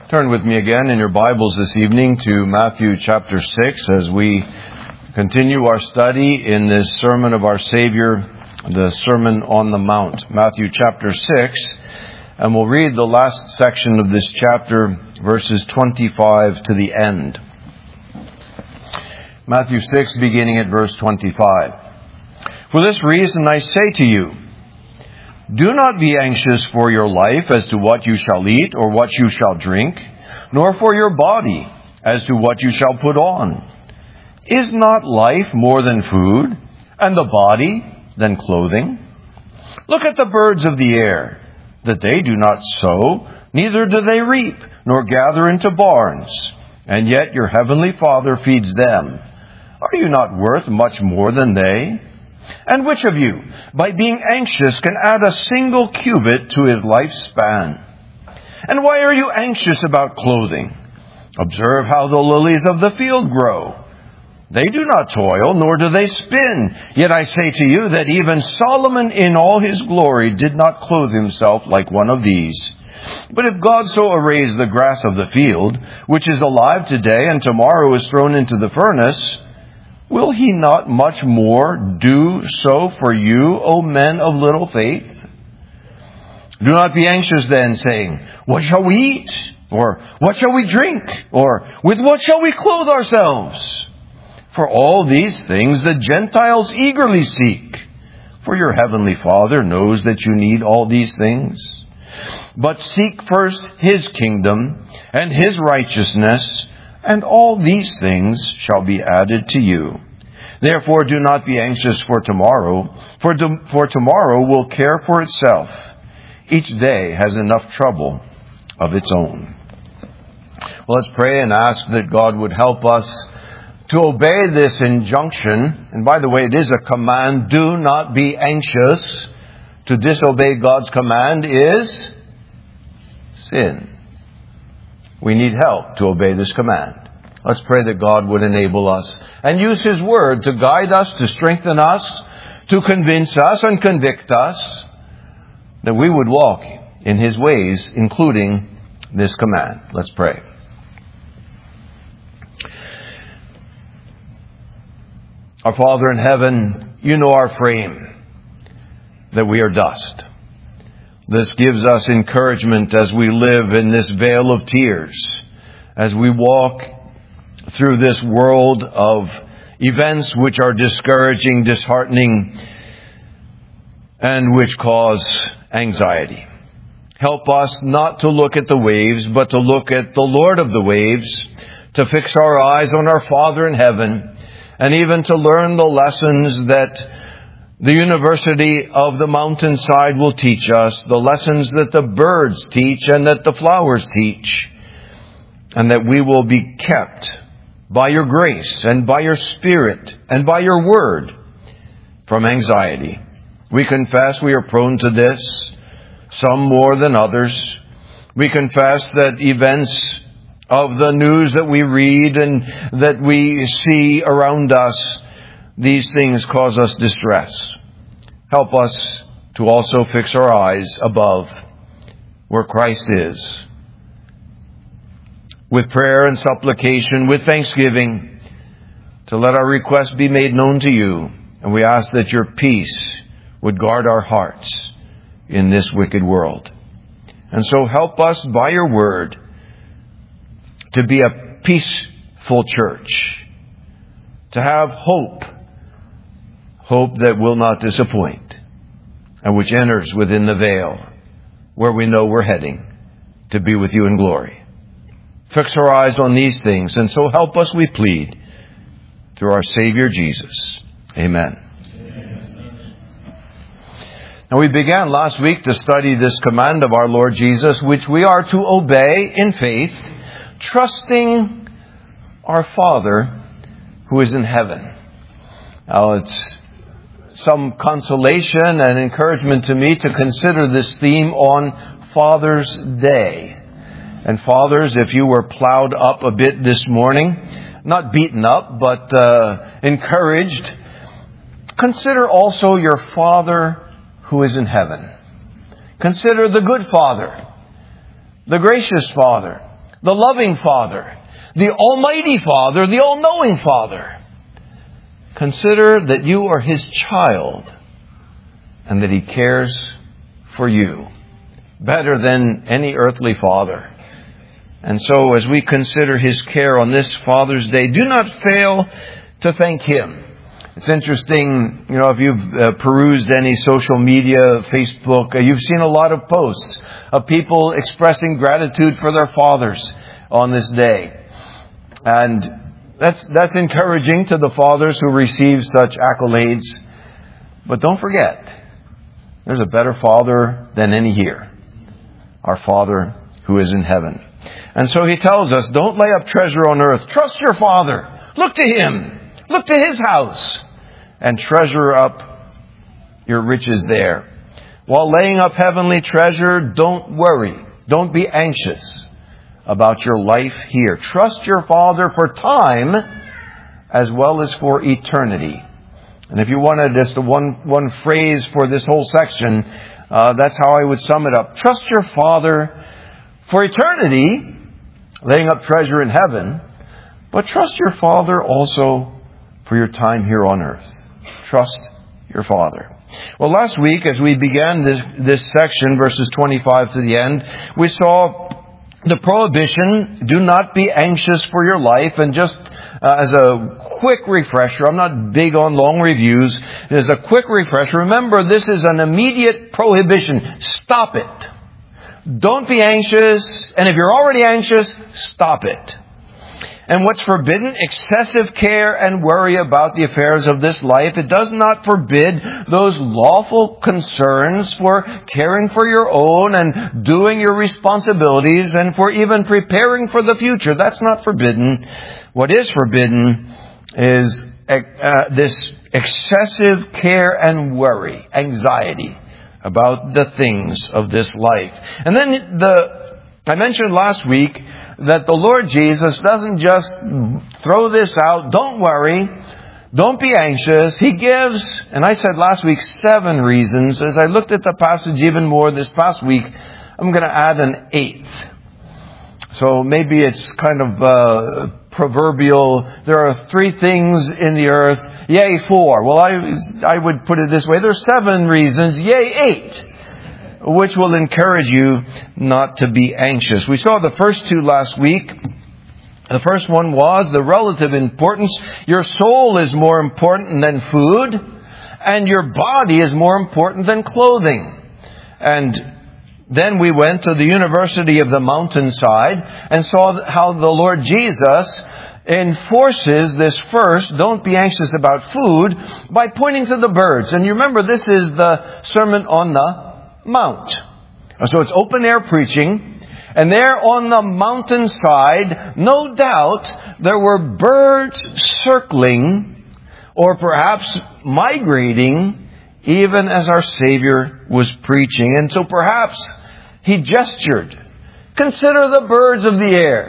Turn with me again in your Bibles this evening to Matthew chapter 6 as we continue our study in this sermon of our Savior, the Sermon on the Mount. Matthew chapter 6, and we'll read the last section of this chapter, verses 25 to the end. Matthew 6, beginning at verse 25. For this reason I say to you, do not be anxious for your life as to what you shall eat or what you shall drink, nor for your body as to what you shall put on. Is not life more than food, and the body than clothing? Look at the birds of the air, that they do not sow, neither do they reap, nor gather into barns, and yet your heavenly Father feeds them. Are you not worth much more than they? And which of you, by being anxious, can add a single cubit to his lifespan? And why are you anxious about clothing? Observe how the lilies of the field grow. They do not toil, nor do they spin. Yet I say to you that even Solomon in all his glory did not clothe himself like one of these. But if God so arrays the grass of the field, which is alive today and tomorrow is thrown into the furnace, will he not much more do so for you, O men of little faith? Do not be anxious then, saying, what shall we eat? Or what shall we drink? Or with what shall we clothe ourselves? For all these things the Gentiles eagerly seek. For your heavenly Father knows that you need all these things. But seek first His kingdom and His righteousness, and all these things shall be added to you. Therefore do not be anxious for tomorrow, for tomorrow will care for itself. Each day has enough trouble of its own. Well, let's pray and ask that God would help us to obey this injunction. And by the way, it is a command. Do not be anxious. To disobey God's command is sin. We need help to obey this command. Let's pray that God would enable us and use His Word to guide us, to strengthen us, to convince us and convict us, that we would walk in His ways, including this command. Let's pray. Our Father in heaven, you know our frame, that we are dust. This gives us encouragement as we live in this vale of tears, as we walk through this world of events which are discouraging, disheartening, and which cause anxiety. Help us not to look at the waves, but to look at the Lord of the waves, to fix our eyes on our Father in heaven, and even to learn the lessons that the University of the Mountainside will teach us, the lessons that the birds teach and that the flowers teach, and that we will be kept by your grace and by your Spirit and by your Word from anxiety. We confess we are prone to this, some more than others. We confess that events of the news that we read and that we see around us, these things cause us distress. Help us to also fix our eyes above where Christ is, with prayer and supplication, with thanksgiving, to let our requests be made known to you. And we ask that your peace would guard our hearts in this wicked world. And so help us by your word to be a peaceful church, to have hope that will not disappoint, and which enters within the veil where we know we're heading to be with you in glory. Fix our eyes on these things, and so help us, we plead, through our Savior Jesus. Amen. Now, we began last week to study this command of our Lord Jesus, which we are to obey in faith, trusting our Father who is in heaven. Now, it's some consolation and encouragement to me to consider this theme on Father's Day. And fathers, if you were plowed up a bit this morning, not beaten up, but encouraged, consider also your Father who is in heaven. Consider the good Father, the gracious Father, the loving Father, the Almighty Father, the all-knowing Father. Consider that you are His child and that He cares for you better than any earthly father. And so as we consider His care on this Father's Day, do not fail to thank Him. It's interesting, if you've perused any social media, Facebook, you've seen a lot of posts of people expressing gratitude for their fathers on this day. And that's encouraging to the fathers who receive such accolades. But don't forget, there's a better Father than any here. Our Father who is in heaven. And so He tells us, don't lay up treasure on earth. Trust your Father. Look to Him. Look to His house. And treasure up your riches there. While laying up heavenly treasure, don't worry. Don't be anxious about your life here. Trust your Father for time as well as for eternity. And if you wanted just one phrase for this whole section, that's how I would sum it up. Trust your Father for eternity, laying up treasure in heaven, but trust your Father also for your time here on earth. Trust your Father. Well, last week, as we began this section, verses 25 to the end, we saw the prohibition, do not be anxious for your life. And just as a quick refresher, I'm not big on long reviews. As a quick refresher, remember this is an immediate prohibition. Stop it. Don't be anxious. And if you're already anxious, stop it. And what's forbidden? Excessive care and worry about the affairs of this life. It does not forbid those lawful concerns for caring for your own and doing your responsibilities and for even preparing for the future. That's not forbidden. What is forbidden is this excessive care and worry, anxiety about the things of this life. And then I mentioned last week that the Lord Jesus doesn't just throw this out. Don't worry. Don't be anxious. He gives, and I said last week, 7 reasons. As I looked at the passage even more this past week, I'm going to add an 8th. So maybe it's kind of proverbial. There are 3 things in the earth, yea, 4. Well, I would put it this way. There's 7 reasons, yea, 8. Which will encourage you not to be anxious. We saw the first 2 last week. The first one was the relative importance. Your soul is more important than food, and your body is more important than clothing. And then we went to the University of the Mountainside and saw how the Lord Jesus enforces this first, don't be anxious about food, by pointing to the birds. And you remember, this is the Sermon on the Mount. So it's open air preaching. And there on the mountainside, no doubt, there were birds circling or perhaps migrating even as our Savior was preaching. And so perhaps He gestured, consider the birds of the air,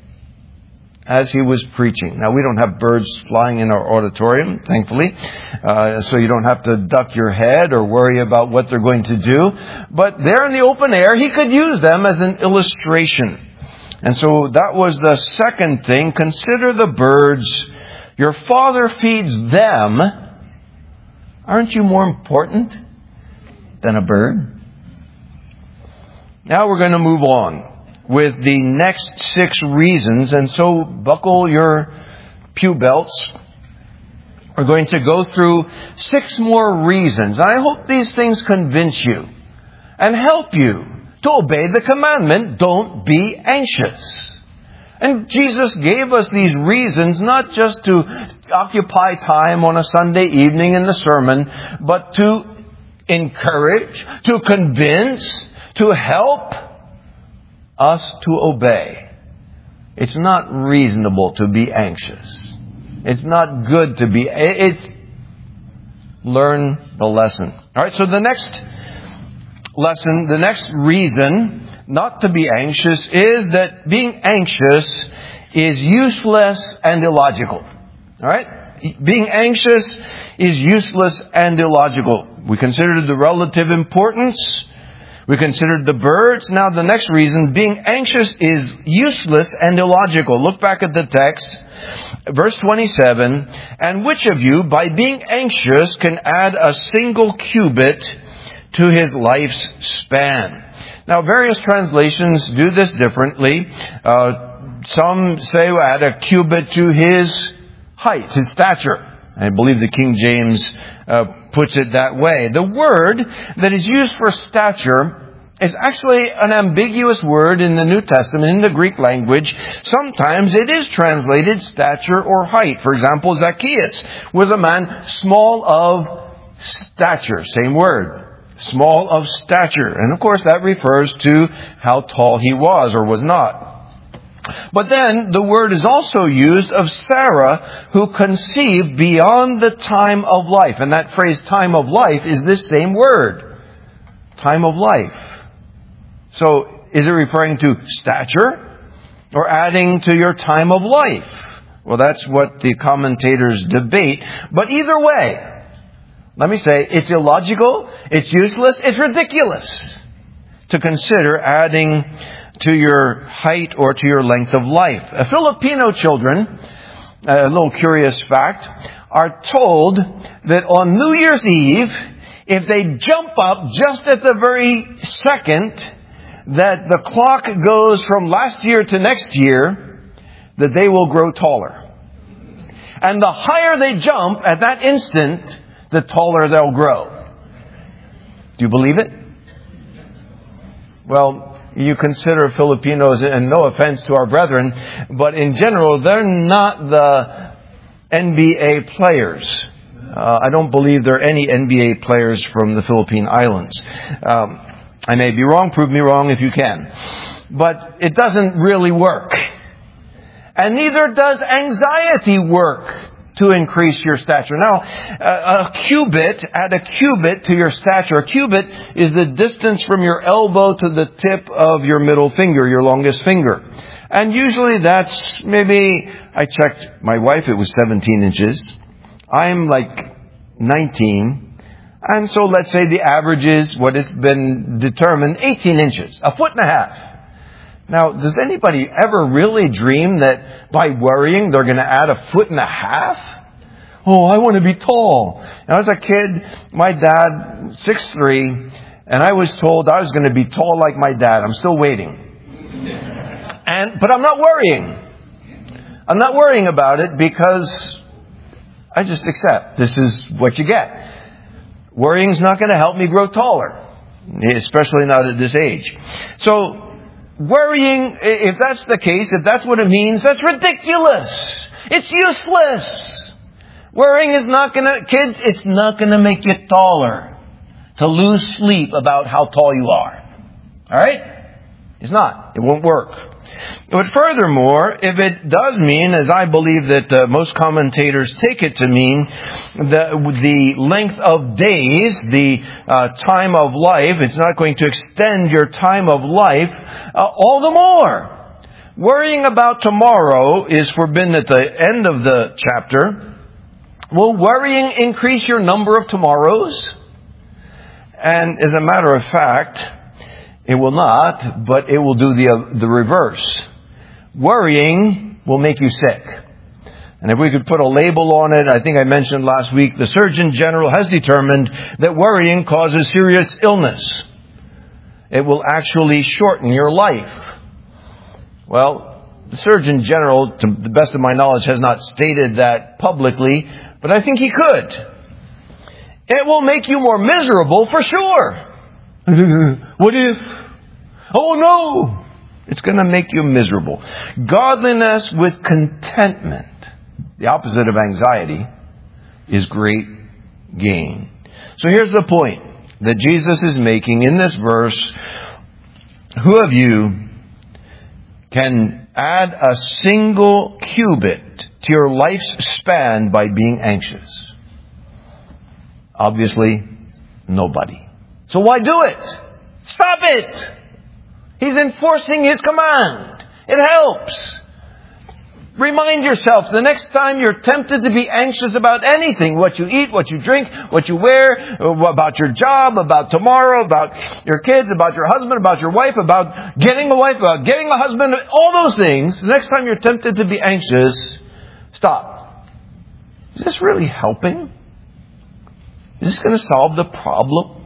as He was preaching. Now, we don't have birds flying in our auditorium, thankfully, so you don't have to duck your head or worry about what they're going to do. But there in the open air, He could use them as an illustration. And so that was the second thing. Consider the birds. Your Father feeds them. Aren't you more important than a bird? Now we're going to move on with the next 6 reasons. And so buckle your pew belts. We're going to go through 6 more reasons. And I hope these things convince you and help you to obey the commandment, don't be anxious. And Jesus gave us these reasons not just to occupy time on a Sunday evening in the sermon, but to encourage, to convince, to help us to obey. It's not reasonable to be anxious. It's not good to be. Learn the lesson. All right, so the next lesson, the next reason not to be anxious is that being anxious is useless and illogical. All right? Being anxious is useless and illogical. We considered the relative importance. We considered the birds. Now the next reason, being anxious is useless and illogical. Look back at the text. Verse 27, and which of you, by being anxious, can add a single cubit to his life's span? Now, various translations do this differently. Some say add a cubit to his height, his stature. I believe the King James puts it that way. The word that is used for stature is actually an ambiguous word in the New Testament, in the Greek language. Sometimes it is translated stature or height. For example, Zacchaeus was a man small of stature. Same word. Small of stature. And of course that refers to how tall he was or was not. But then the word is also used of Sarah, who conceived beyond the time of life. And that phrase, time of life, is this same word. Time of life. So, is it referring to stature or adding to your time of life? Well, that's what the commentators debate. But either way, let me say, it's illogical, it's useless, it's ridiculous to consider adding to your height or to your length of life. Filipino children, a little curious fact, are told that on New Year's Eve, if they jump up just at the very second that the clock goes from last year to next year, that they will grow taller. And the higher they jump at that instant, the taller they'll grow. Do you believe it? Well, you consider Filipinos, and no offense to our brethren, but in general, they're not the NBA players. I don't believe there are any NBA players from the Philippine Islands. I may be wrong, prove me wrong if you can. But it doesn't really work. And neither does anxiety work to increase your stature. Now, add a cubit to your stature. A cubit is the distance from your elbow to the tip of your middle finger, your longest finger. And usually that's maybe, I checked my wife, it was 17 inches. I'm like 19. And so let's say the average is what has been determined, 18 inches, a foot and a half. Now, does anybody ever really dream that by worrying they're going to add a foot and a half? Oh, I want to be tall. Now, as a kid, my dad, 6'3", and I was told I was going to be tall like my dad. I'm still waiting. But I'm not worrying. I'm not worrying about it because I just accept this is what you get. Worrying's not going to help me grow taller, especially not at this age. So, worrying, if that's the case, if that's what it means, that's ridiculous. It's useless. Worrying is not going to, kids, it's not going to make you taller to lose sleep about how tall you are. Alright? It's not. It won't work. But furthermore, if it does mean, as I believe that most commentators take it to mean, the length of days, the time of life, it's not going to extend your time of life, all the more. Worrying about tomorrow is forbidden at the end of the chapter. Will worrying increase your number of tomorrows? And as a matter of fact, it will not, but it will do the reverse. Worrying will make you sick. And if we could put a label on it, I think I mentioned last week, the Surgeon General has determined that worrying causes serious illness. It will actually shorten your life. Well, the Surgeon General, to the best of my knowledge, has not stated that publicly, but I think he could. It will make you more miserable for sure. What if? Oh no! It's going to make you miserable. Godliness with contentment, the opposite of anxiety, is great gain. So here's the point that Jesus is making in this verse. Who of you can add a single cubit to your life's span by being anxious? Obviously, nobody. So why do it? Stop it! He's enforcing His command. It helps. Remind yourself the next time you're tempted to be anxious about anything, what you eat, what you drink, what you wear, about your job, about tomorrow, about your kids, about your husband, about your wife, about getting a wife, about getting a husband, all those things, the next time you're tempted to be anxious, stop. Is this really helping? Is this going to solve the problem?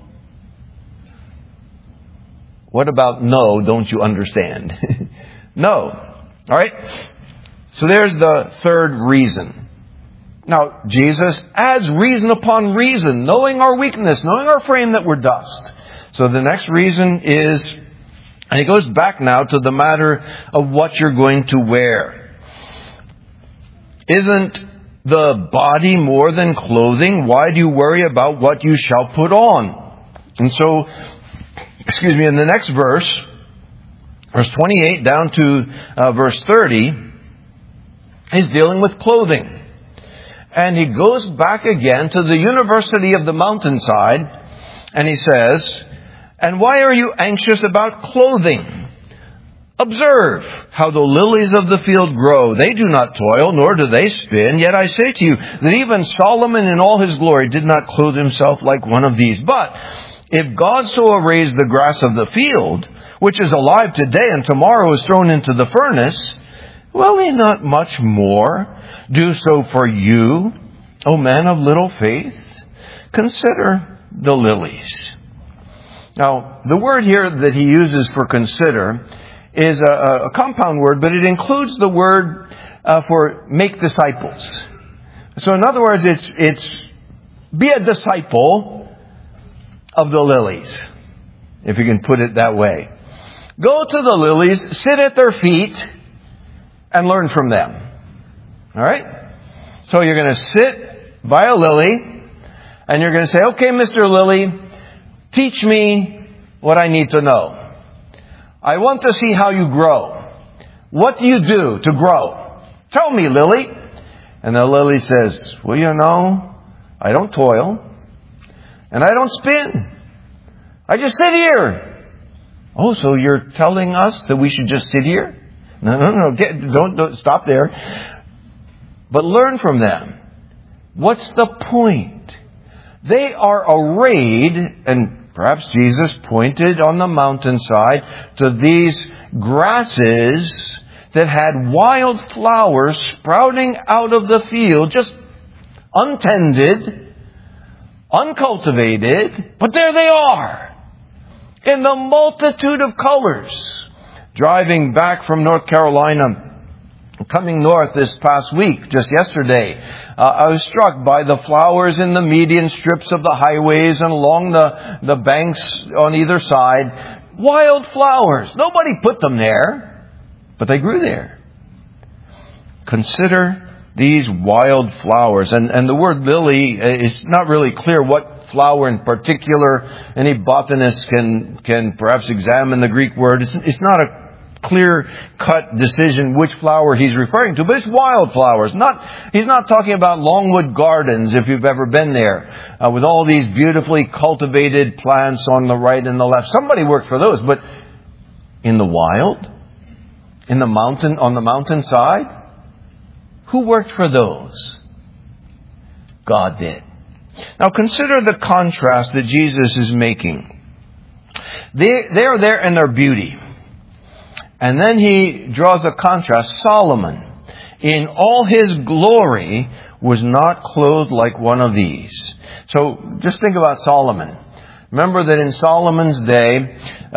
What about no, don't you understand? No. All right? So there's the third reason. Now, Jesus adds reason upon reason, knowing our weakness, knowing our frame that we're dust. So the next reason is, and he goes back now to the matter of what you're going to wear. Isn't the body more than clothing? Why do you worry about what you shall put on? And so, in the next verse 28 down to verse 30, he's dealing with clothing. And he goes back again to the university of the mountainside, and he says, "And why are you anxious about clothing? Observe how the lilies of the field grow. They do not toil, nor do they spin. Yet I say to you that even Solomon in all his glory did not clothe himself like one of these. But if God so arrays the grass of the field, which is alive today and tomorrow is thrown into the furnace, will he not much more do so for you, O man of little faith? Consider the lilies." Now, the word here that he uses for consider is a compound word, but it includes the word for make disciples. So in other words, it's be a disciple of the lilies, if you can put it that way. Go to the lilies, sit at their feet, and learn from them. All right? So you're going to sit by a lily, and you're going to say, "Okay, Mr. Lily, teach me what I need to know. I want to see how you grow. What do you do to grow? Tell me, lily." And the lily says, "Well, you know, I don't toil, and I don't spin. I just sit here." "Oh, so you're telling us that we should just sit here?" No. Don't stop there. But learn from them. What's the point? They are arrayed, and perhaps Jesus pointed on the mountainside to these grasses that had wild flowers sprouting out of the field, just untended, uncultivated, but there they are, in the multitude of colors. Driving back from North Carolina, coming north this past week, just yesterday, I was struck by the flowers in the median strips of the highways and along the banks on either side. Wild flowers. Nobody put them there, but they grew there. Consider these wild flowers. And the word lily, it's not really clear what flower in particular. Any botanist can perhaps examine the Greek word. It's not a clear-cut decision which flower he's referring to, but it's wild flowers. He's not talking about Longwood Gardens, if you've ever been there, with all these beautifully cultivated plants on the right and the left. Somebody worked for those, but in the wild, in the mountain, on the mountainside, who worked for those? God did. Now consider the contrast that Jesus is making. They are there in their beauty. And then he draws a contrast. Solomon, in all his glory, was not clothed like one of these. So just think about Solomon. Remember that in Solomon's day,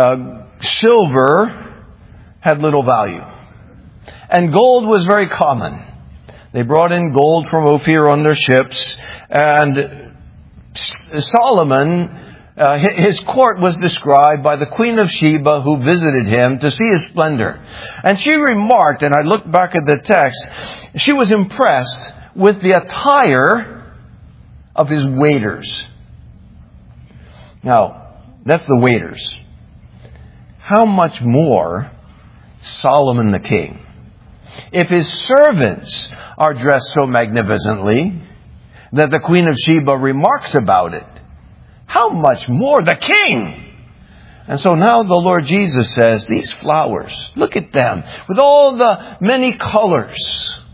silver had little value. And gold was very common. They brought in gold from Ophir on their ships. And Solomon, his court was described by the Queen of Sheba who visited him to see his splendor. And she remarked, and I looked back at the text, she was impressed with the attire of his waiters. Now, that's the waiters. How much more Solomon the king? If his servants are dressed so magnificently that the Queen of Sheba remarks about it, how much more the king? And so now the Lord Jesus says, these flowers, look at them, with all the many colors.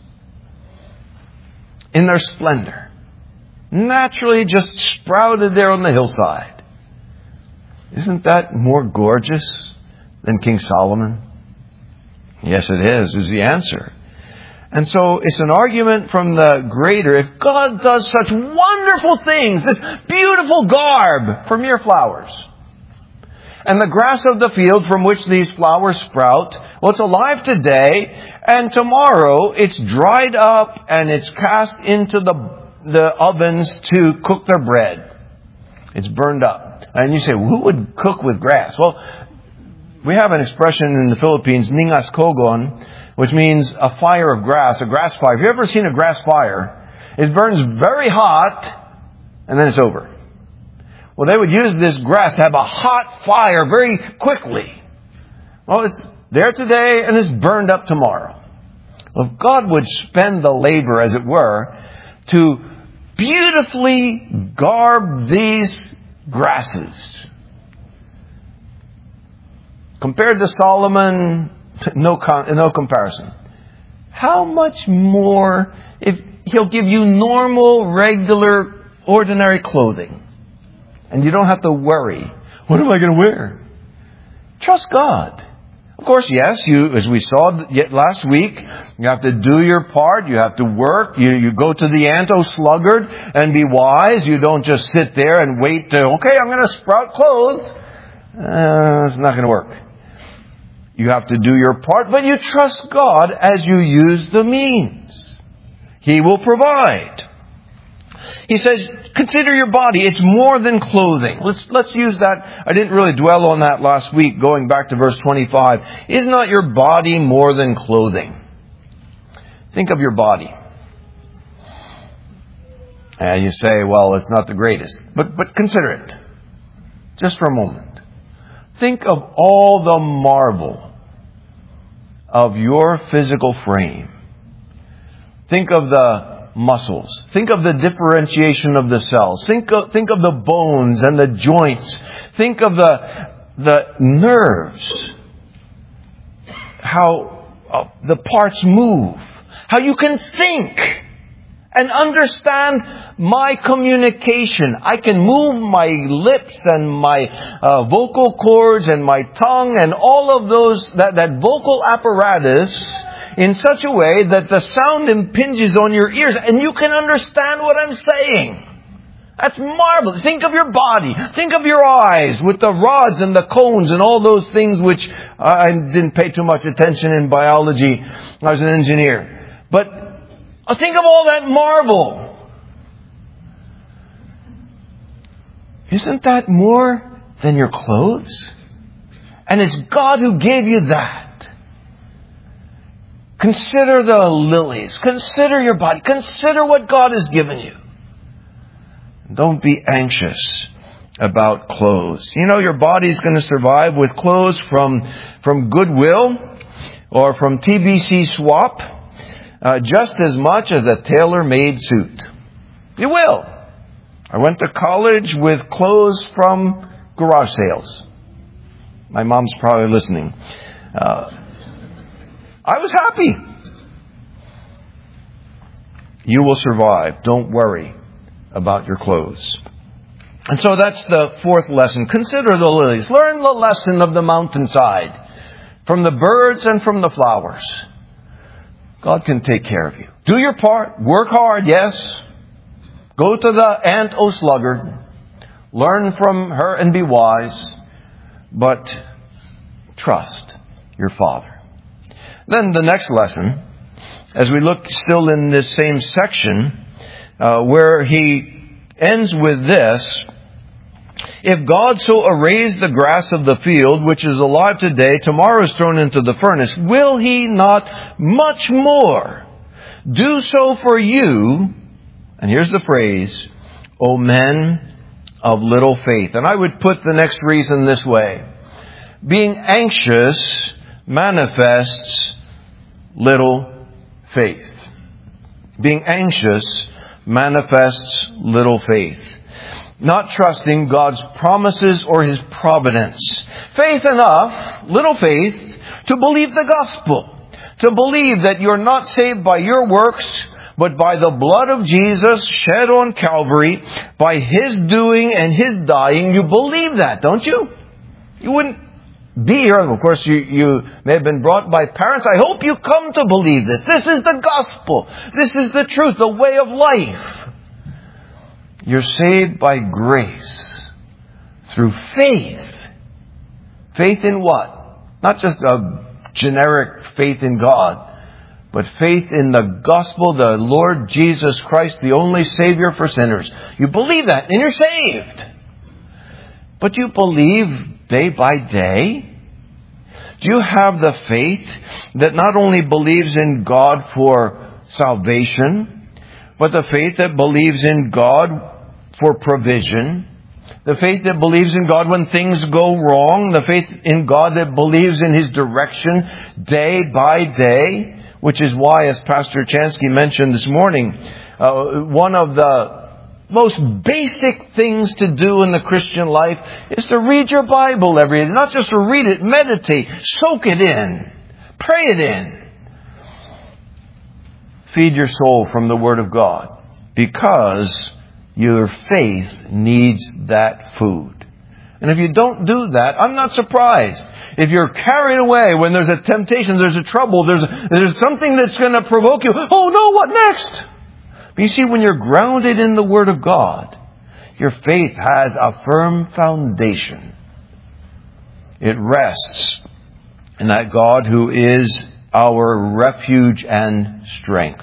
in their splendor, naturally just sprouted there on the hillside. Isn't that more gorgeous than King Solomon? Yes, it is the answer. And so it's an argument from the greater. If God does such wonderful things, this beautiful garb for mere flowers, and the grass of the field from which these flowers sprout, well, it's alive today, and tomorrow it's dried up and it's cast into the ovens to cook their bread. It's burned up. And you say, who would cook with grass? Well, we have an expression in the Philippines, ningas kogon, which means a fire of grass, a grass fire. Have you ever seen a grass fire? It burns very hot, and then it's over. Well, they would use this grass to have a hot fire very quickly. Well, it's there today, and it's burned up tomorrow. Well, if God would spend the labor, as it were, to beautifully garb these grasses, compared to Solomon, no comparison. How much more if He'll give you normal, regular, ordinary clothing, and you don't have to worry, what am I going to wear? Trust God. Of course, yes, as we saw last week, you have to do your part. You have to work. You go to the ant, O sluggard, and be wise. You don't just sit there and wait to, okay, I'm going to sprout clothes. It's not going to work. You have to do your part, but you trust God as you use the means. He will provide. He says, consider your body. It's more than clothing. Let's use that. I didn't really dwell on that last week, going back to verse 25. Is not your body more than clothing? Think of your body. And you say, well, it's not the greatest. But consider it. Just for a moment. Think of all the marvel of your physical frame. Think of the muscles. Think of the differentiation of the cells. Think of the bones and the joints. Think of the nerves. How the parts move. How you can think and understand my communication. I can move my lips and my vocal cords and my tongue and all of those, that vocal apparatus in such a way that the sound impinges on your ears and you can understand what I'm saying. That's marvelous. Think of your body. Think of your eyes with the rods and the cones and all those things which I didn't pay too much attention in biology. I was an engineer. But think of all that marvel. Isn't that more than your clothes? And it's God who gave you that. Consider the lilies. Consider your body. Consider what God has given you. Don't be anxious about clothes. You know, your body's going to survive with clothes from Goodwill or from TBC Swap just as much as a tailor-made suit. You will. I went to college with clothes from garage sales. My mom's probably listening. I was happy. You will survive. Don't worry about your clothes. And so that's the fourth lesson. Consider the lilies. Learn the lesson of the mountainside, from the birds and from the flowers. God can take care of you. Do your part. Work hard, yes. Go to the ant, O sluggard. Learn from her and be wise. But trust your Father. Then the next lesson, as we look still in this same section, where he ends with this: if God so arrays the grass of the field, which is alive today, tomorrow is thrown into the furnace, will He not much more do so for you? And here's the phrase, O men of little faith. And I would put the next reason this way: being anxious manifests little faith. Being anxious manifests little faith. Not trusting God's promises or His providence. Faith enough, little faith, to believe the gospel. To believe that you're not saved by your works, but by the blood of Jesus shed on Calvary, by His doing and His dying. You believe that, don't you? You wouldn't be here. Of course, you may have been brought by parents. I hope you come to believe this. This is the gospel. This is the truth, the way of life. You're saved by grace through faith. Faith in what? Not just a generic faith in God, but faith in the gospel, the Lord Jesus Christ, the only Savior for sinners. You believe that and you're saved. But you believe day by day? Do you have the faith that not only believes in God for salvation, but the faith that believes in God for provision? The faith that believes in God when things go wrong? The faith in God that believes in His direction day by day? Which is why, as Pastor Chansky mentioned this morning, one of the most basic things to do in the Christian life is to read your Bible every day. Not just to read it, meditate, soak it in, pray it in. Feed your soul from the Word of God, because your faith needs that food. And if you don't do that, I'm not surprised. If you're carried away when there's a temptation, there's a trouble, there's something that's going to provoke you. Oh no, what next? But you see, when you're grounded in the Word of God, your faith has a firm foundation. It rests in that God who is our refuge and strength.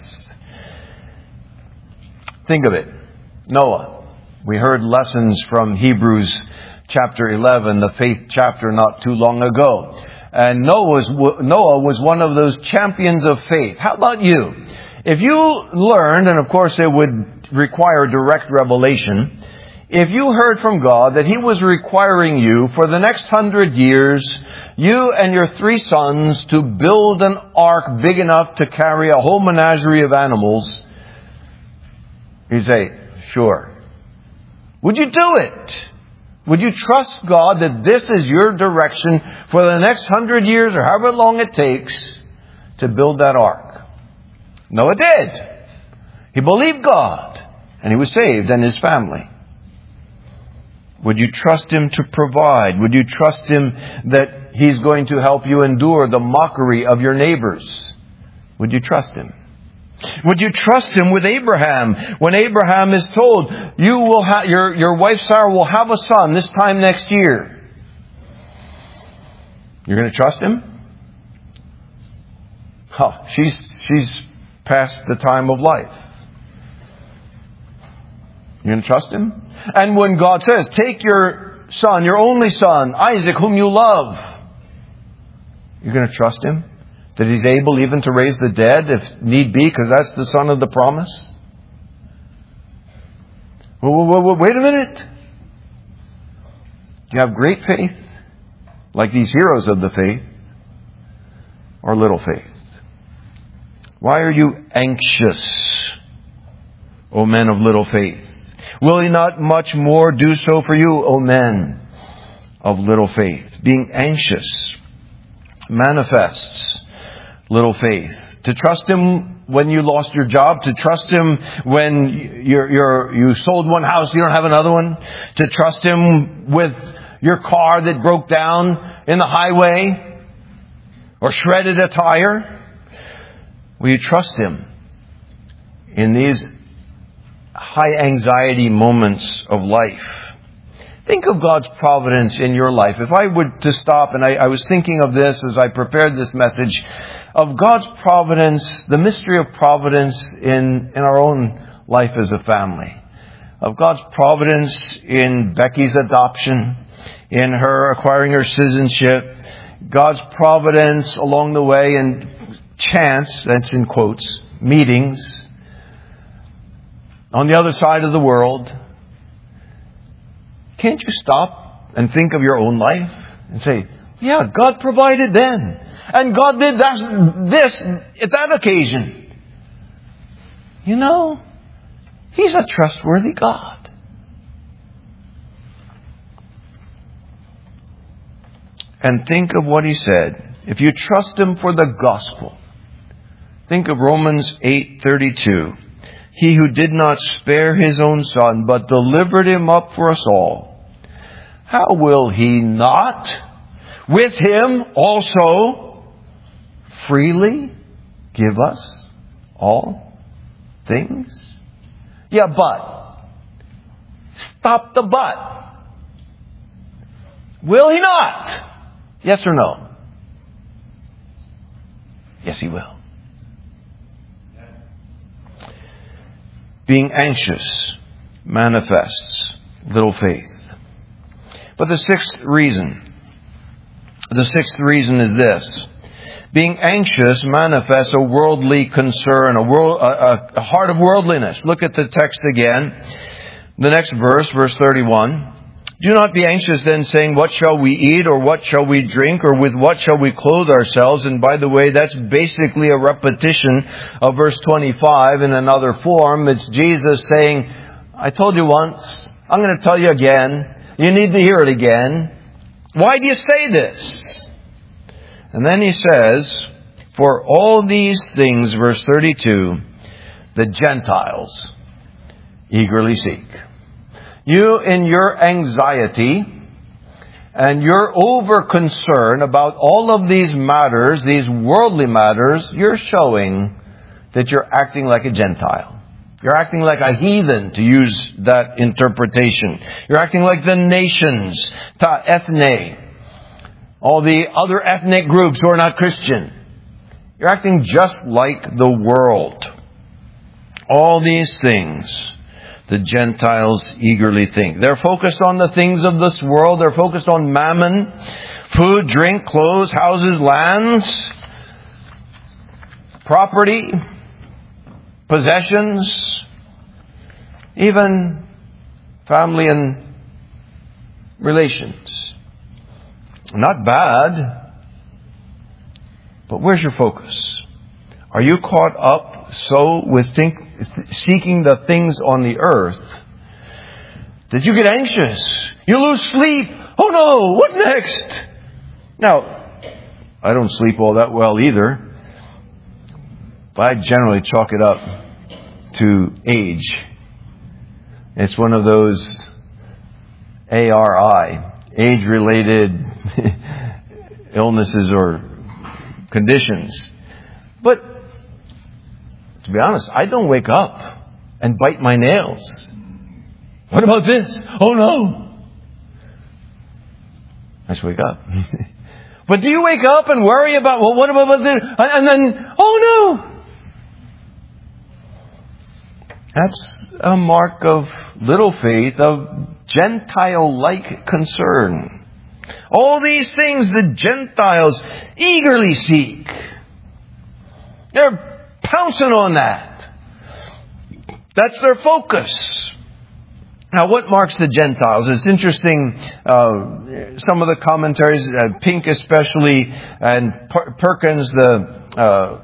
Think of it. Noah. We heard lessons from Hebrews chapter 11, the faith chapter, not too long ago. And Noah was one of those champions of faith. How about you? If you learned, and of course it would require direct revelation, if you heard from God that He was requiring you for the next 100 years, you and your 3 sons, to build an ark big enough to carry a whole menagerie of animals, you'd say, sure. Would you do it? Would you trust God that this is your direction for the next 100 years or however long it takes to build that ark? Noah did. He believed God, and he was saved, and his family. Would you trust Him to provide? Would you trust Him that He's going to help you endure the mockery of your neighbors? Would you trust Him? Would you trust Him with Abraham? When Abraham is told, you will have your wife Sarah will have a son this time next year. You're going to trust Him? She's past the time of life. You're going to trust Him? And when God says, take your son, your only son, Isaac, whom you love, you're going to trust Him? That He's able even to raise the dead if need be, because that's the son of the promise? Wait a minute. Do you have great faith, like these heroes of the faith, or little faith? Why are you anxious, O men of little faith? Will He not much more do so for you, O men of little faith? Being anxious manifests little faith. To trust Him when you lost your job, to trust Him when you sold one house, you don't have another one, to trust Him with your car that broke down in the highway or shredded a tire. Will you trust Him in these high anxiety moments of life? Think of God's providence in your life. If I were to stop, and I was thinking of this as I prepared this message, of God's providence, the mystery of providence in our own life as a family. Of God's providence in Becky's adoption, in her acquiring her citizenship. God's providence along the way in chance, that's in quotes, meetings on the other side of the world. Can't you stop and think of your own life and say, yeah, God provided then. And God did this at that occasion. You know, He's a trustworthy God. And think of what He said. If you trust Him for the gospel, think of Romans 8:32. He who did not spare His own Son, but delivered Him up for us all, how will He not with Him also freely give us all things? Yeah, but. Stop the but. Will He not? Yes or no? Yes, He will. Being anxious manifests little faith. But the sixth reason is this. Being anxious manifests a worldly concern, a heart of worldliness. Look at the text again. The next verse, verse 31. Do not be anxious then, saying, what shall we eat, or what shall we drink, or with what shall we clothe ourselves? And by the way, that's basically a repetition of verse 25 in another form. It's Jesus saying, I told you once, I'm going to tell you again. You need to hear it again. Why do you say this? And then He says, for all these things, verse 32, the Gentiles eagerly seek. You, in your anxiety and your over-concern about all of these matters, these worldly matters, you're showing that you're acting like a Gentile. You're acting like a heathen, to use that interpretation. You're acting like the nations, ta ethne, all the other ethnic groups who are not Christian. You're acting just like the world. All these things the Gentiles eagerly think. They're focused on the things of this world. They're focused on mammon, food, drink, clothes, houses, lands, property, possessions, even family and relations. Not bad, but where's your focus? Are you caught up so with seeking the things on the earth that you get anxious? You lose sleep. Oh no, what next? Now, I don't sleep all that well either, but I generally chalk it up to age. It's one of those ARI, age-related illnesses or conditions. But to be honest, I don't wake up and bite my nails. What about this? Oh no. I just wake up. But do you wake up and worry about, well, what about this? And then, oh no. That's a mark of little faith, of Gentile-like concern. All these things the Gentiles eagerly seek. They're pouncing on that. That's their focus. Now, what marks the Gentiles? It's interesting, some of the commentaries, Pink especially, and Perkins, an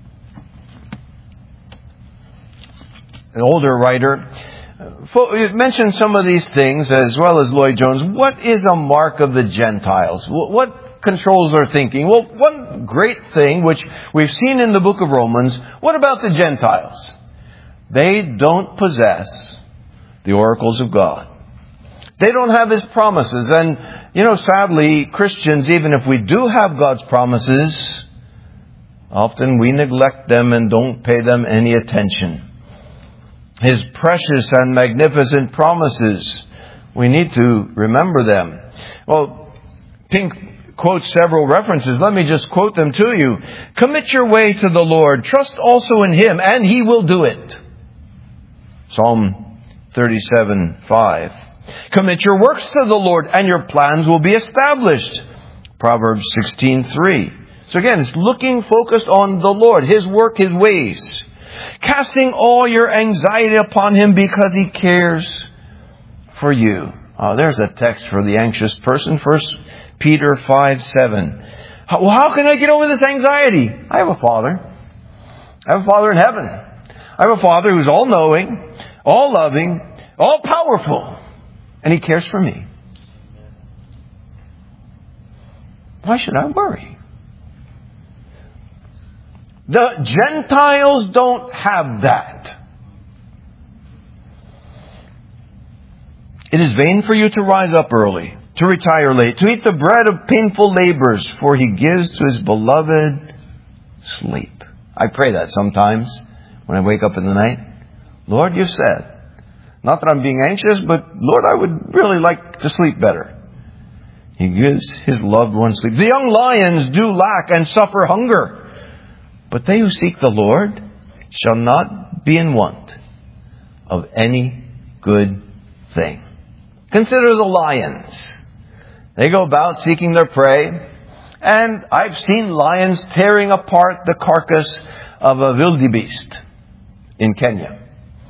older writer, mentioned some of these things, as well as Lloyd Jones. What is a mark of the Gentiles? What controls their thinking? Well, one great thing, which we've seen in the book of Romans, what about the Gentiles? They don't possess the oracles of God. They don't have His promises. And, sadly, Christians, even if we do have God's promises, often we neglect them and don't pay them any attention. His precious and magnificent promises, we need to remember them. Well, Pink quotes several references. Let me just quote them to you. Commit your way to the Lord. Trust also in Him, and He will do it. Psalm 37:5. Commit your works to the Lord, and your plans will be established. Proverbs 16:3. So again, it's looking focused on the Lord, His work, His ways. Casting all your anxiety upon Him because He cares for you. There's a text for the anxious person. 1 Peter 5:7. Well, how can I get over this anxiety? I have a Father. I have a Father in heaven. I have a Father who's all-knowing, all-loving, all-powerful. And He cares for me. Why should I worry? The Gentiles don't have that. It is vain for you to rise up early, to retire late, to eat the bread of painful labors, for he gives to his beloved sleep. I pray that sometimes when I wake up in the night. Lord, you said, not that I'm being anxious, but Lord, I would really like to sleep better. He gives his loved ones sleep. The young lions do lack and suffer hunger, but they who seek the Lord shall not be in want of any good thing. Consider the lions. They go about seeking their prey, and I've seen lions tearing apart the carcass of a wildebeest in Kenya.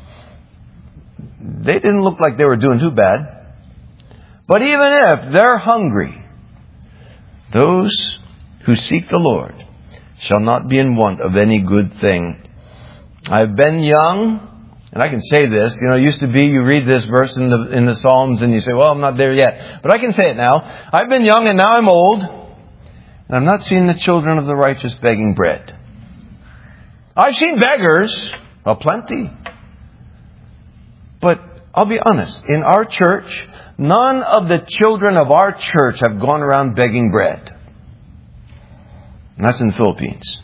They didn't look like they were doing too bad. But even if they're hungry, those who seek the Lord shall not be in want of any good thing. I've been young, and I can say this. It used to be you read this verse in the Psalms and you say, well, I'm not there yet. But I can say it now. I've been young and now I'm old, and I've not seen the children of the righteous begging bread. I've seen beggars, aplenty. But I'll be honest, in our church, none of the children of our church have gone around begging bread. And that's in the Philippines.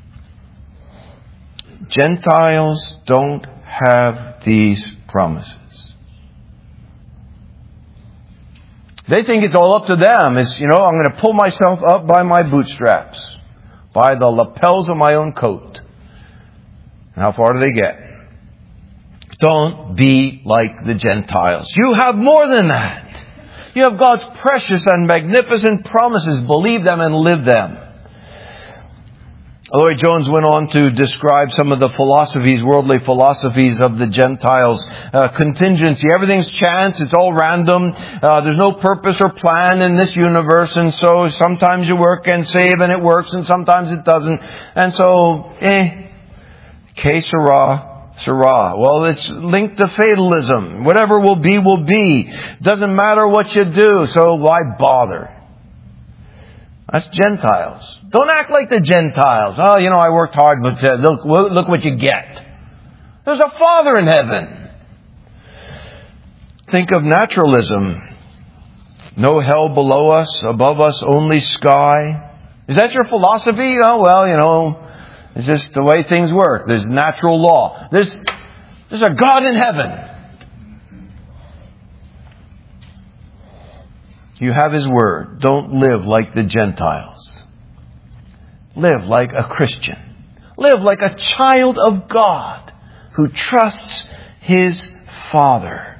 Gentiles don't have these promises. They think it's all up to them. I'm going to pull myself up by my bootstraps, by the lapels of my own coat. And how far do they get? Don't be like the Gentiles. You have more than that. You have God's precious and magnificent promises. Believe them and live them. Lloyd Jones went on to describe some of the philosophies, worldly philosophies of the Gentiles. Contingency. Everything's chance. It's all random. There's no purpose or plan in this universe. And so sometimes you work and save and it works and sometimes it doesn't. And so, que sera. Sirrah. Well, it's linked to fatalism. Whatever will be, will be. Doesn't matter what you do, so why bother? That's Gentiles. Don't act like the Gentiles. Oh, I worked hard, but look what you get. There's a Father in heaven. Think of naturalism. No hell below us, above us only sky. Is that your philosophy? Oh, well, it's just the way things work. There's natural law. There's a God in heaven. You have His Word. Don't live like the Gentiles. Live like a Christian. Live like a child of God who trusts his Father.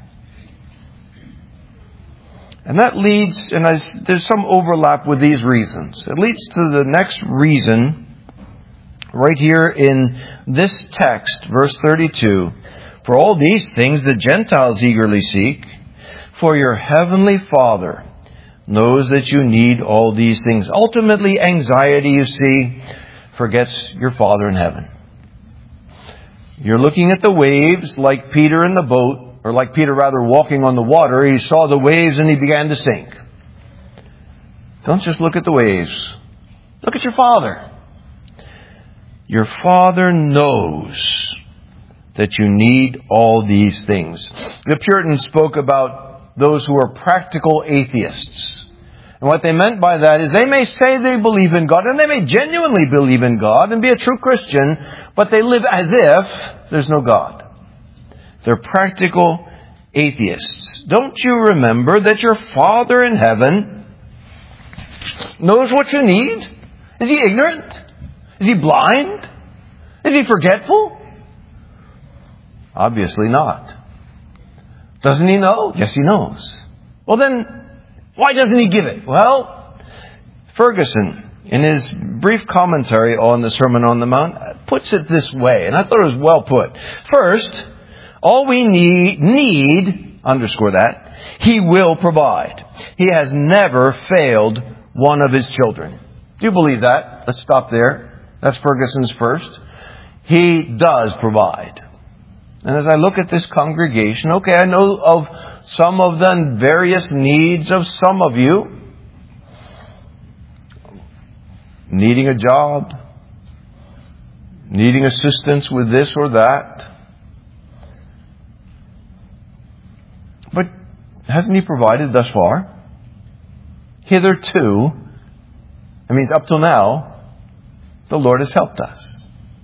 And that leads, and there's some overlap with these reasons. It leads to the next reason right here in this text, verse 32. For all these things the Gentiles eagerly seek, for your heavenly Father knows that you need all these things. Ultimately, anxiety, you see, forgets your Father in heaven. You're looking at the waves like Peter in the boat, or like Peter rather walking on the water. He saw the waves and he began to sink. Don't just look at the waves. Look at your Father. Your Father knows that you need all these things. The Puritans spoke about those who are practical atheists. And what they meant by that is they may say they believe in God, and they may genuinely believe in God and be a true Christian, but they live as if there's no God. They're practical atheists. Don't you remember that your Father in heaven knows what you need? Is He ignorant? Is He blind? Is He forgetful? Obviously not. Doesn't He know? Yes, He knows. Well then, why doesn't He give it? Well, Ferguson, in his brief commentary on the Sermon on the Mount, puts it this way, and I thought it was well put. First, all we need, underscore that, He will provide. He has never failed one of His children. Do you believe that? Let's stop there. That's Ferguson's first. He does provide. And as I look at this congregation, okay, I know of some of the various needs of some of you. Needing a job. Needing assistance with this or that. But Hasn't He provided thus far? Hitherto, that means up till now, the Lord has helped us.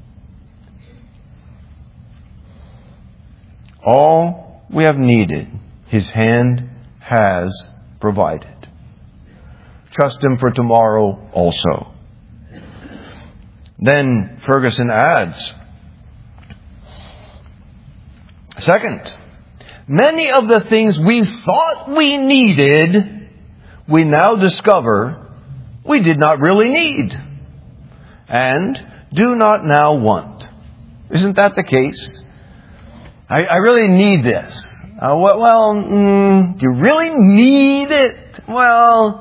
All we have needed, His hand has provided. Trust Him for tomorrow also. Then Ferguson adds, second, many of the things we thought we needed, we now discover we did not really need and do not now want. Isn't that the case? I really need this. Do you really need it? Well,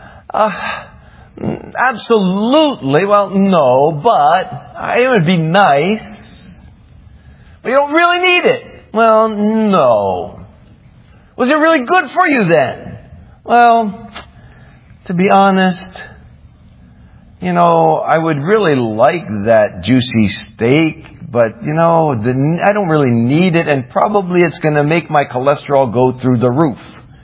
absolutely. Well, no, but it would be nice. But you don't really need it. Well, no. Was it really good for you then? Well, to be honest, I would really like that juicy steak, but, I don't really need it, and probably it's going to make my cholesterol go through the roof.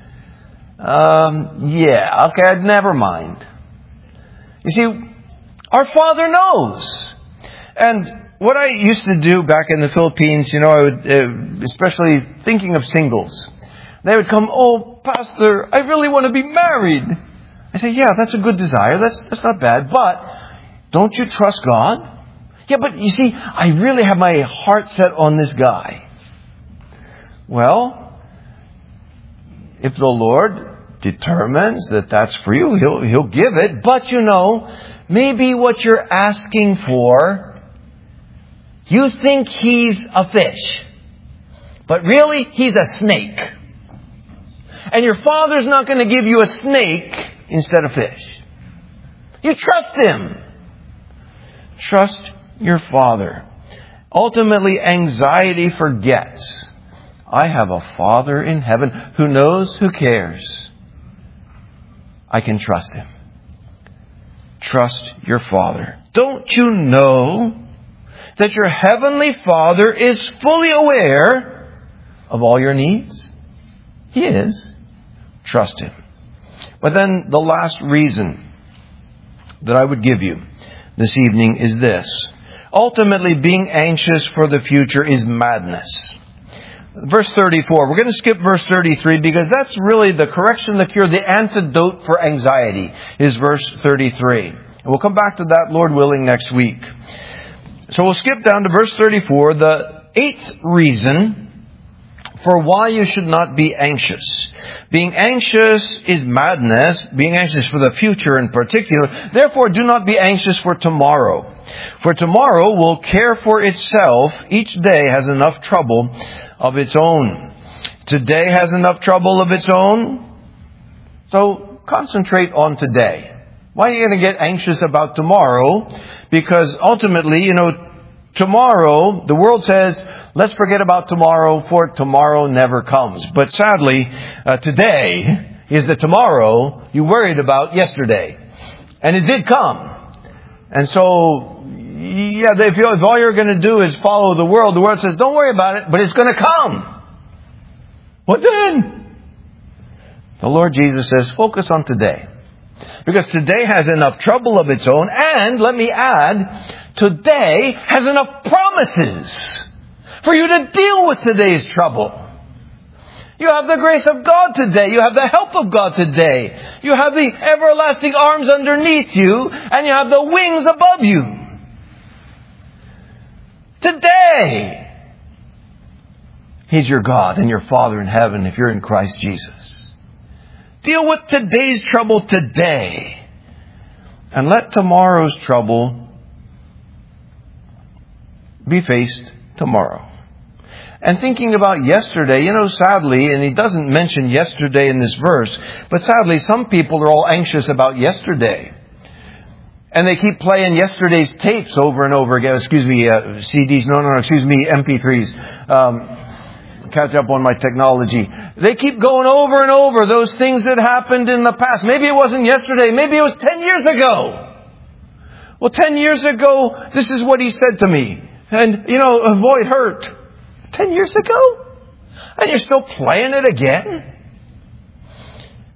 Never mind. You see, our Father knows. And what I used to do back in the Philippines, I would, especially thinking of singles, they would come, "Oh, Pastor, I really want to be married." I say, "Yeah, that's a good desire. That's not bad. But don't you trust God?" "Yeah, but you see, I really have my heart set on this guy." Well, if the Lord determines that that's for you, He'll give it. But maybe what you're asking for, you think he's a fish, but really he's a snake. And your Father's not going to give you a snake instead of fish. You trust Him. Trust your Father. Ultimately, anxiety forgets. I have a Father in heaven who knows, who cares. I can trust Him. Trust your Father. Don't you know that your Heavenly Father is fully aware of all your needs? He is. Trust Him. But then the last reason that I would give you this evening is this. Ultimately, being anxious for the future is madness. Verse 34. We're going to skip verse 33 because that's really the correction, the cure, the antidote for anxiety is verse 33. And we'll come back to that, Lord willing, next week. So we'll skip down to verse 34, the 8th reason for why you should not be anxious. Being anxious is madness, being anxious for the future in particular. Therefore, do not be anxious for tomorrow. For tomorrow will care for itself. Each day has enough trouble of its own. Today has enough trouble of its own. So concentrate on today. Why are you going to get anxious about tomorrow? Because ultimately, tomorrow, the world says, let's forget about tomorrow, for tomorrow never comes. But sadly, today is the tomorrow you worried about yesterday. And it did come. And so, if all you're going to do is follow the world says, don't worry about it, but it's going to come. What then? The Lord Jesus says, focus on today. Because today has enough trouble of its own, and let me add, today has enough promises for you to deal with today's trouble. You have the grace of God today. You have the help of God today. You have the everlasting arms underneath you, and you have the wings above you. Today, He's your God and your Father in heaven if you're in Christ Jesus. Deal with today's trouble today. And let tomorrow's trouble be faced tomorrow. And thinking about yesterday, sadly, and he doesn't mention yesterday in this verse, but sadly some people are all anxious about yesterday. And they keep playing yesterday's tapes over and over again. CDs. MP3s. Catch up on my technology. They keep going over and over those things that happened in the past. Maybe it wasn't yesterday. Maybe it was 10 years ago. Well, 10 years ago, this is what he said to me. And, boy, it hurt. 10 years ago? And you're still playing it again?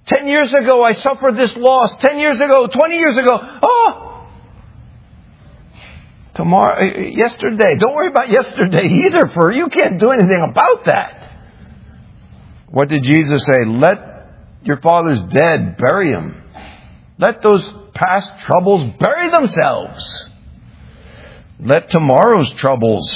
10 years ago I suffered this loss. 10 years ago, 20 years ago. Oh! Tomorrow, yesterday. Don't worry about yesterday either, for you can't do anything about that. What did Jesus say? Let your father's dead, bury him. Let those past troubles bury themselves. Let tomorrow's troubles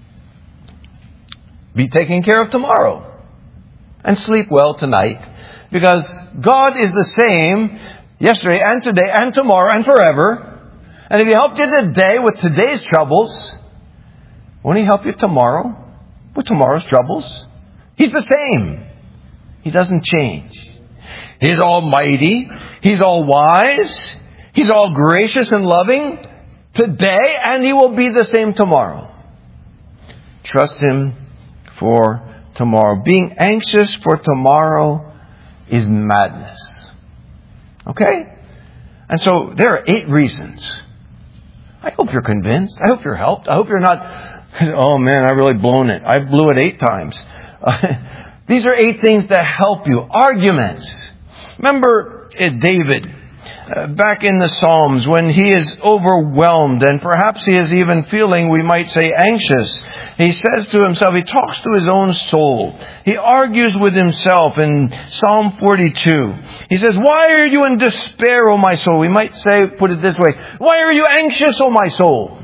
be taken care of tomorrow. And sleep well tonight. Because God is the same yesterday and today and tomorrow and forever. And if He helped you today with today's troubles, won't He help you tomorrow with tomorrow's troubles? He's the same. He doesn't change. He's almighty. He's all wise. He's all gracious and loving today, and He will be the same tomorrow. Trust Him for tomorrow. Being anxious for tomorrow is madness. Okay? And so there are 8 reasons. I hope you're convinced. I hope you're helped. I hope you're not, oh man, I really blown it. I blew it 8 times. These are 8 things that help you. Arguments. Remember David, back in the Psalms, when he is overwhelmed and perhaps he is even feeling, we might say, anxious. He says to himself, he talks to his own soul. He argues with himself in Psalm 42. He says, why are you in despair, O my soul? We might say, put it this way, why are you anxious, O my soul?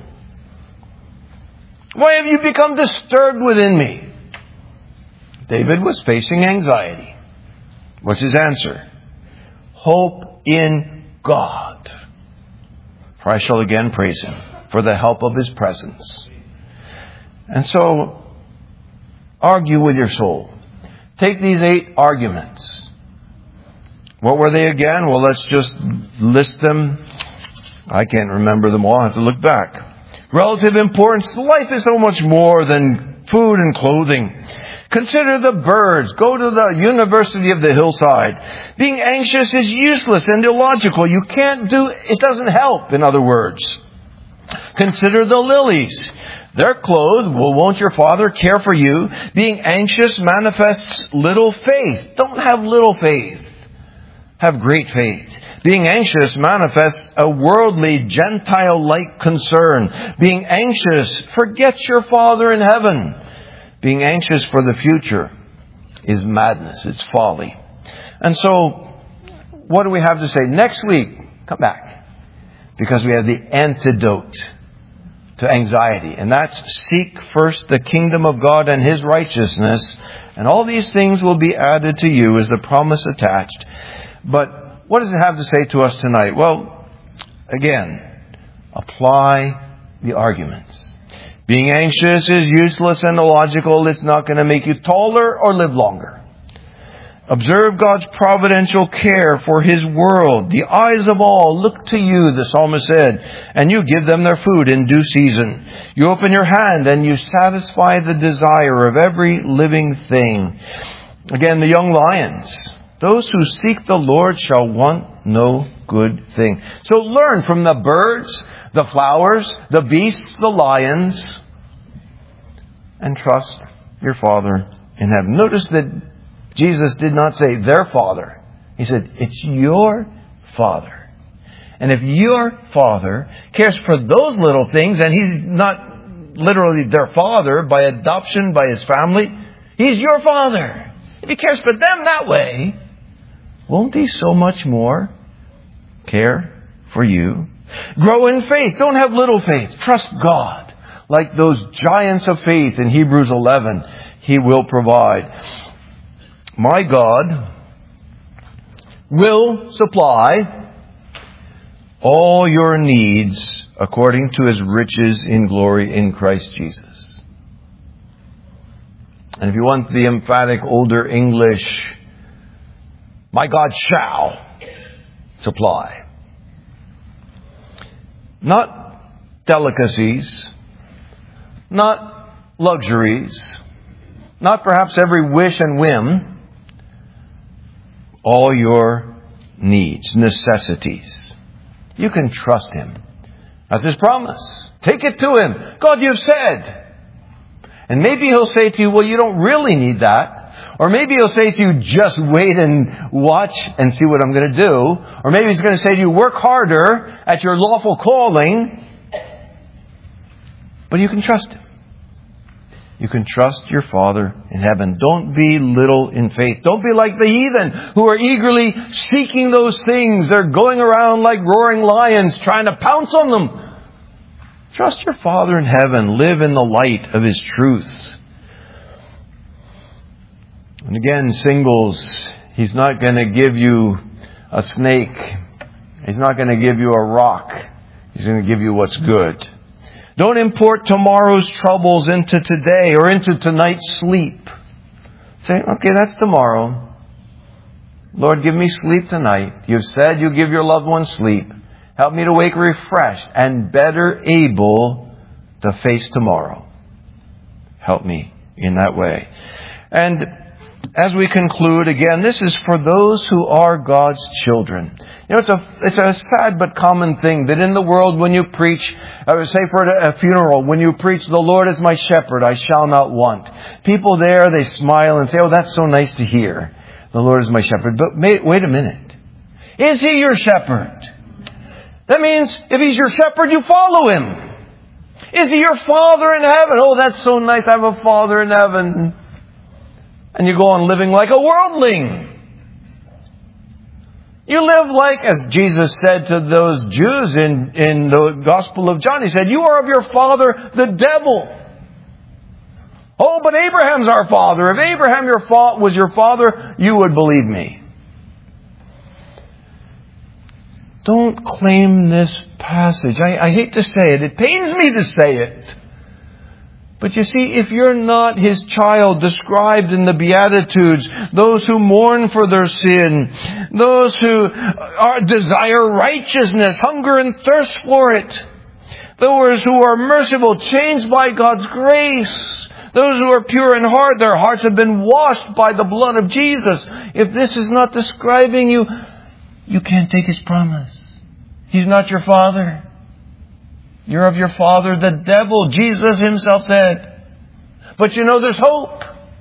Why have you become disturbed within me? David was facing anxiety. What's his answer? Hope in God. For I shall again praise Him for the help of His presence. And so, argue with your soul. Take these 8 arguments. What were they again? Well, let's just list them. I can't remember them all. I have to look back. Relative importance. Life is so much more than food and clothing. Consider the birds. Go to the University of the Hillside. Being anxious is useless and illogical. You can't do, it doesn't help, in other words. Consider the lilies. They're clothed. Well, won't your Father care for you? Being anxious manifests little faith. Don't have little faith. Have great faith. Being anxious manifests a worldly, Gentile-like concern. Being anxious forgets your Father in heaven. Being anxious for the future is madness. It's folly. And so, what do we have to say? Next week, come back. Because we have the antidote to anxiety. And that's seek first the kingdom of God and His righteousness. And all these things will be added to you as the promise attached. But what does it have to say to us tonight? Well, again, apply the arguments. Being anxious is useless and illogical. It's not going to make you taller or live longer. Observe God's providential care for His world. The eyes of all look to you, the psalmist said, and you give them their food in due season. You open your hand and you satisfy the desire of every living thing. Again, the young lions. Those who seek the Lord shall want no good thing. So learn from the birds, the flowers, the beasts, the lions, and trust your Father in heaven. Notice that Jesus did not say their Father. He said, it's your Father. And if your Father cares for those little things, and He's not literally their Father by adoption, by His family, He's your Father. If He cares for them that way, won't He so much more care for you? Grow in faith. Don't have little faith. Trust God. Like those giants of faith in Hebrews 11, He will provide. My God will supply all your needs according to His riches in glory in Christ Jesus. And if you want the emphatic older English, my God shall supply. Not delicacies, not luxuries, not perhaps every wish and whim, all your needs, necessities. You can trust Him. That's His promise. Take it to Him. God, you've said. And maybe He'll say to you, well, you don't really need that. Or maybe He'll say to you, just wait and watch and see what I'm going to do. Or maybe He's going to say to you, work harder at your lawful calling. But you can trust Him. You can trust your Father in heaven. Don't be little in faith. Don't be like the heathen who are eagerly seeking those things. They're going around like roaring lions trying to pounce on them. Trust your Father in heaven. Live in the light of His truth. And again, singles, He's not going to give you a snake. He's not going to give you a rock. He's going to give you what's good. Don't import tomorrow's troubles into today or into tonight's sleep. Say, okay, that's tomorrow. Lord, give me sleep tonight. You've said you give your loved ones sleep. Help me to wake refreshed and better able to face tomorrow. Help me in that way. And as we conclude, again, this is for those who are God's children. You know, it's a sad but common thing that in the world when you preach, I would say for a funeral, when you preach, the Lord is my shepherd, I shall not want. People there, they smile and say, oh, that's so nice to hear. The Lord is my shepherd. But wait a minute. Is He your shepherd? That means if He's your shepherd, you follow Him. Is He your Father in heaven? Oh, that's so nice. I have a Father in heaven. And you go on living like a worldling. You live like, as Jesus said to those Jews in the Gospel of John, He said, you are of your father, the devil. Oh, but Abraham's our father. If Abraham was your father, you would believe me. Don't claim this passage. I hate to say it. It pains me to say it. But you see, if you're not His child described in the Beatitudes, those who mourn for their sin, those who desire righteousness, hunger and thirst for it, those who are merciful, changed by God's grace, those who are pure in heart, their hearts have been washed by the blood of Jesus. If this is not describing you, you can't take His promise. He's not your Father. You're of your father, the devil, Jesus Himself said. But you know, there's hope.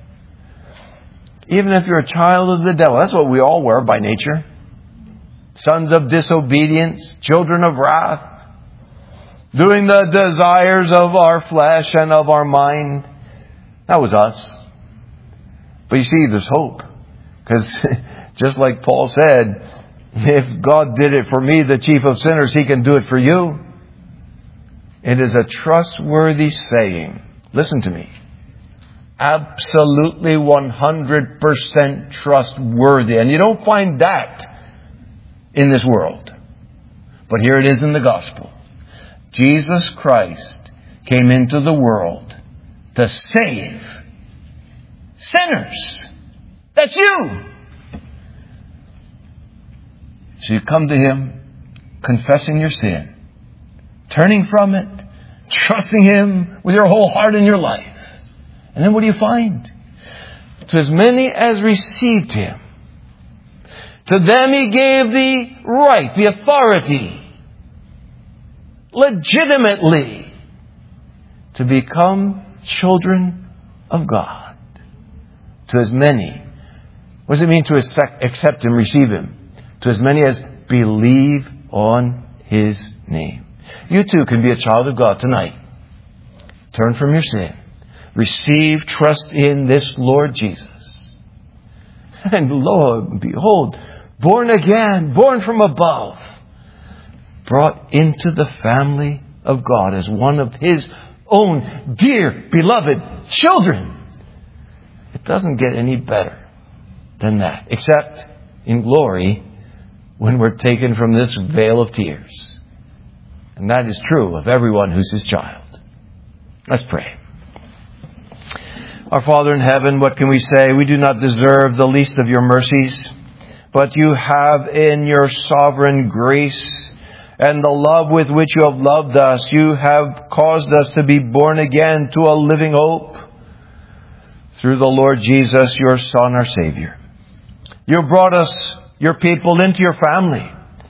Even if you're a child of the devil, that's what we all were by nature. Sons of disobedience, children of wrath, doing the desires of our flesh and of our mind. That was us. But you see, there's hope. Because just like Paul said, if God did it for me, the chief of sinners, He can do it for you. It is a trustworthy saying. Listen to me. Absolutely 100% trustworthy. And you don't find that in this world. But here it is in the gospel. Jesus Christ came into the world to save sinners. That's you. So you come to Him, confessing your sin, turning from it, trusting Him with your whole heart and your life. And then what do you find? To as many as received Him, to them He gave the right, the authority, legitimately, to become children of God. To as many. What does it mean to accept and receive Him? To as many as believe on His name. You too can be a child of God tonight. Turn from your sin. Receive, trust in this Lord Jesus. And lo and behold, born again, born from above, brought into the family of God as one of His own dear, beloved children. It doesn't get any better than that, except in glory when we're taken from this vale of tears. And that is true of everyone who's His child. Let's pray. Our Father in heaven, what can we say? We do not deserve the least of your mercies, but you have in your sovereign grace and the love with which you have loved us, you have caused us to be born again to a living hope through the Lord Jesus, your Son, our Savior. You brought us, your people, into your family.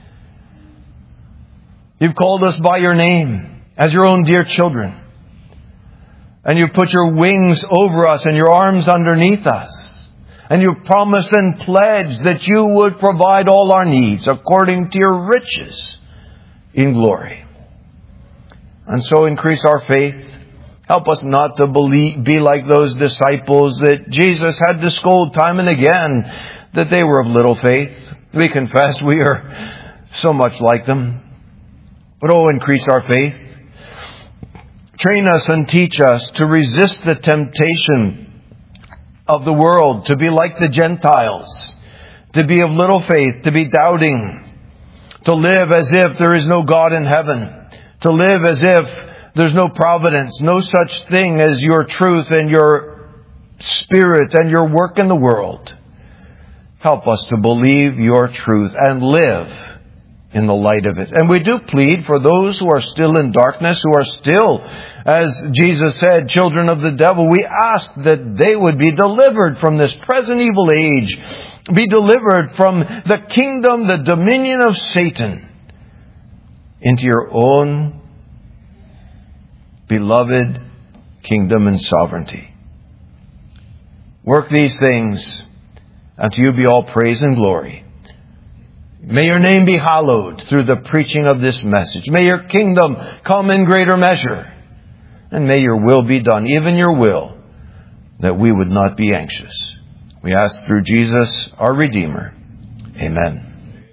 You've called us by your name as your own dear children. And you've put your wings over us and your arms underneath us. And you promised and pledged that you would provide all our needs according to your riches in glory. And so increase our faith. Help us not to be like those disciples that Jesus had to scold time and again that they were of little faith. We confess we are so much like them. But increase our faith. Train us and teach us to resist the temptation of the world, to be like the Gentiles, to be of little faith, to be doubting, to live as if there is no God in heaven, to live as if there's no providence, no such thing as your truth and your spirit and your work in the world. Help us to believe your truth and live in the light of it. And we do plead for those who are still in darkness, who are still, as Jesus said, children of the devil. We ask that they would be delivered from this present evil age, be delivered from the kingdom, the dominion of Satan, into your own beloved kingdom and sovereignty. Work these things, and to you be all praise and glory. May your name be hallowed through the preaching of this message. May your kingdom come in greater measure. And may your will be done, even your will, that we would not be anxious. We ask through Jesus, our Redeemer. Amen.